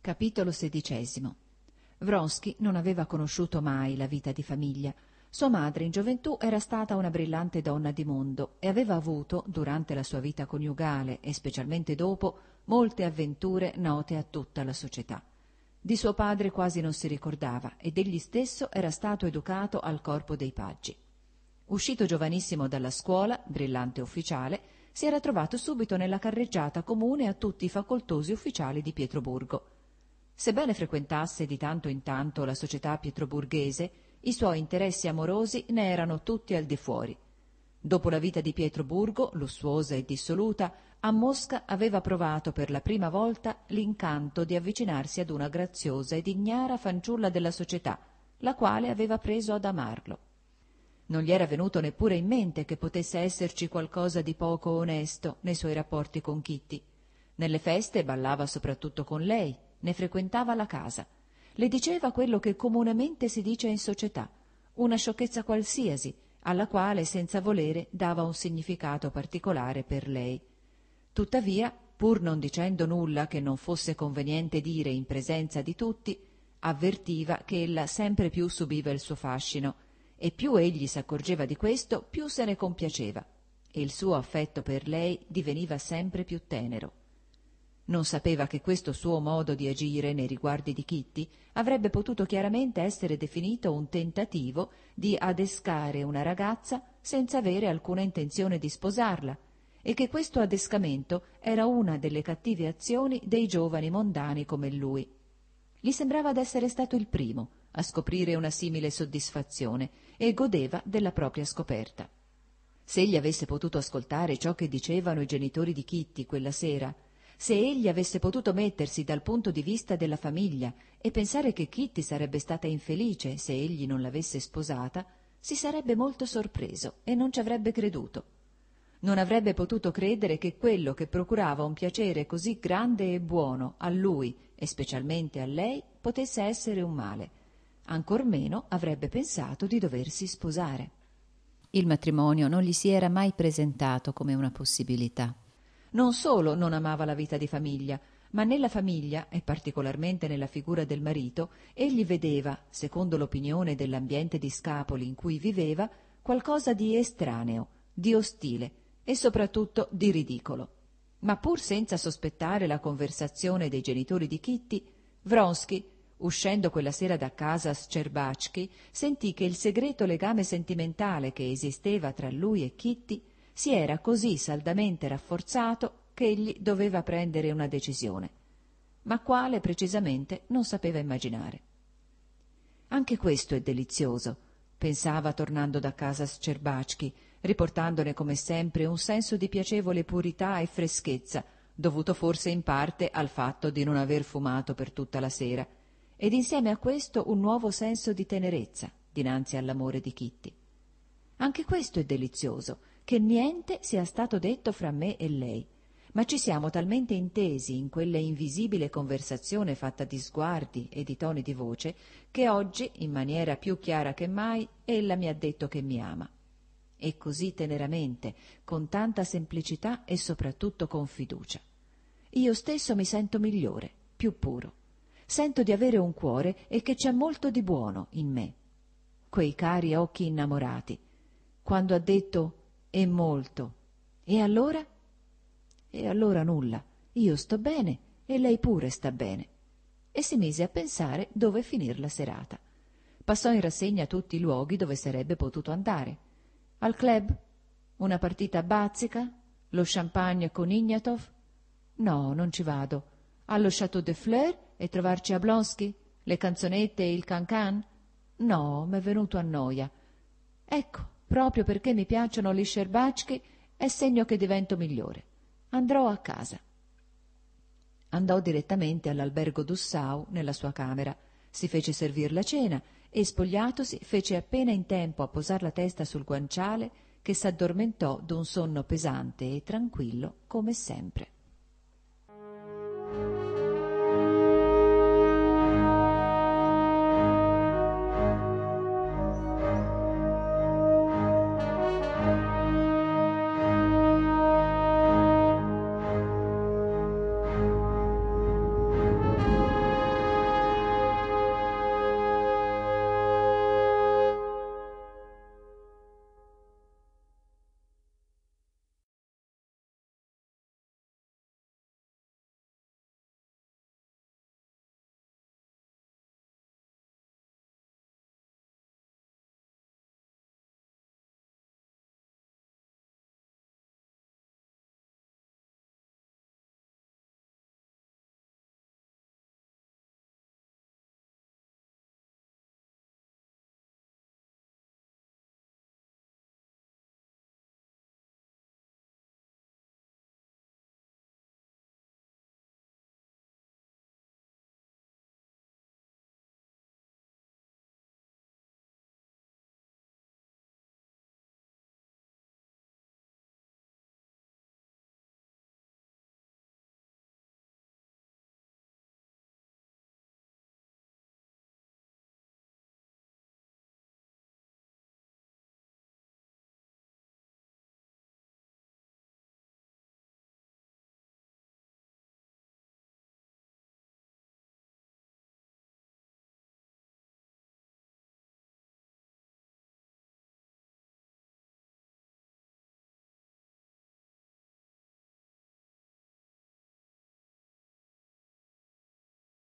Capitolo 16. Vronsky non aveva conosciuto mai la vita di famiglia. Sua madre in gioventù era stata una brillante donna di mondo e aveva avuto, durante la sua vita coniugale e specialmente dopo, molte avventure note a tutta la società. Di suo padre quasi non si ricordava ed egli stesso era stato educato al corpo dei paggi. Uscito giovanissimo dalla scuola, brillante ufficiale, si era trovato subito nella carreggiata comune a tutti i facoltosi ufficiali di Pietroburgo. Sebbene frequentasse di tanto in tanto la società pietroburghese, i suoi interessi amorosi ne erano tutti al di fuori. Dopo la vita di Pietroburgo, lussuosa e dissoluta, a Mosca aveva provato per la prima volta l'incanto di avvicinarsi ad una graziosa ed ignara fanciulla della società, la quale aveva preso ad amarlo. Non gli era venuto neppure in mente che potesse esserci qualcosa di poco onesto nei suoi rapporti con Kitty. Nelle feste ballava soprattutto con lei, ne frequentava la casa. Le diceva quello che comunemente si dice in società, una sciocchezza qualsiasi, alla quale senza volere dava un significato particolare per lei. Tuttavia, pur non dicendo nulla che non fosse conveniente dire in presenza di tutti, avvertiva che ella sempre più subiva il suo fascino, e più egli s'accorgeva di questo, più se ne compiaceva, e il suo affetto per lei diveniva sempre più tenero. Non sapeva che questo suo modo di agire nei riguardi di Kitty avrebbe potuto chiaramente essere definito un tentativo di adescare una ragazza senza avere alcuna intenzione di sposarla, e che questo adescamento era una delle cattive azioni dei giovani mondani come lui. Gli sembrava d'essere stato il primo a scoprire una simile soddisfazione e godeva della propria scoperta. Se egli avesse potuto ascoltare ciò che dicevano i genitori di Kitty quella sera, se egli avesse potuto mettersi dal punto di vista della famiglia e pensare che Kitty sarebbe stata infelice se egli non l'avesse sposata, si sarebbe molto sorpreso e non ci avrebbe creduto. Non avrebbe potuto credere che quello che procurava un piacere così grande e buono a lui e specialmente a lei potesse essere un male. Ancor meno avrebbe pensato di doversi sposare. Il matrimonio non gli si era mai presentato come una possibilità. Non solo non amava la vita di famiglia, ma nella famiglia, e particolarmente nella figura del marito, egli vedeva, secondo l'opinione dell'ambiente di scapoli in cui viveva, qualcosa di estraneo, di ostile e soprattutto di ridicolo. Ma pur senza sospettare la conversazione dei genitori di Kitty, Vronsky, uscendo quella sera da casa Szczerbaczky, sentì che il segreto legame sentimentale che esisteva tra lui e Kitty si era così saldamente rafforzato che egli doveva prendere una decisione, ma quale precisamente non sapeva immaginare. Anche questo è delizioso, pensava tornando da casa Szczerbaczky, riportandone come sempre un senso di piacevole purità e freschezza, dovuto forse in parte al fatto di non aver fumato per tutta la sera, ed insieme a questo un nuovo senso di tenerezza dinanzi all'amore di Kitty. Anche questo è delizioso, che niente sia stato detto fra me e lei, ma ci siamo talmente intesi in quella invisibile conversazione fatta di sguardi e di toni di voce, che oggi, in maniera più chiara che mai, ella mi ha detto che mi ama. E così teneramente, con tanta semplicità e soprattutto con fiducia. Io stesso mi sento migliore, più puro. Sento di avere un cuore e che c'è molto di buono in me. Quei cari occhi innamorati. Quando ha detto «e molto», e allora? E allora nulla, io sto bene e lei pure sta bene. E si mise a pensare dove finir la serata. Passò in rassegna tutti i luoghi dove sarebbe potuto andare. Al club? Una partita a bazzica? Lo champagne con Ignatov? No, non ci vado. Allo Château de Fleurs e trovarci Oblonsky? Le canzonette e il can-can? No, m'è venuto a noia. Ecco, proprio perché mi piacciono gli Szczerbaczky è segno che divento migliore. Andrò a casa. Andò direttamente all'albergo Dussau nella sua camera, si fece servir la cena e, spogliatosi, fece appena in tempo a posar la testa sul guanciale che s'addormentò d'un sonno pesante e tranquillo come sempre.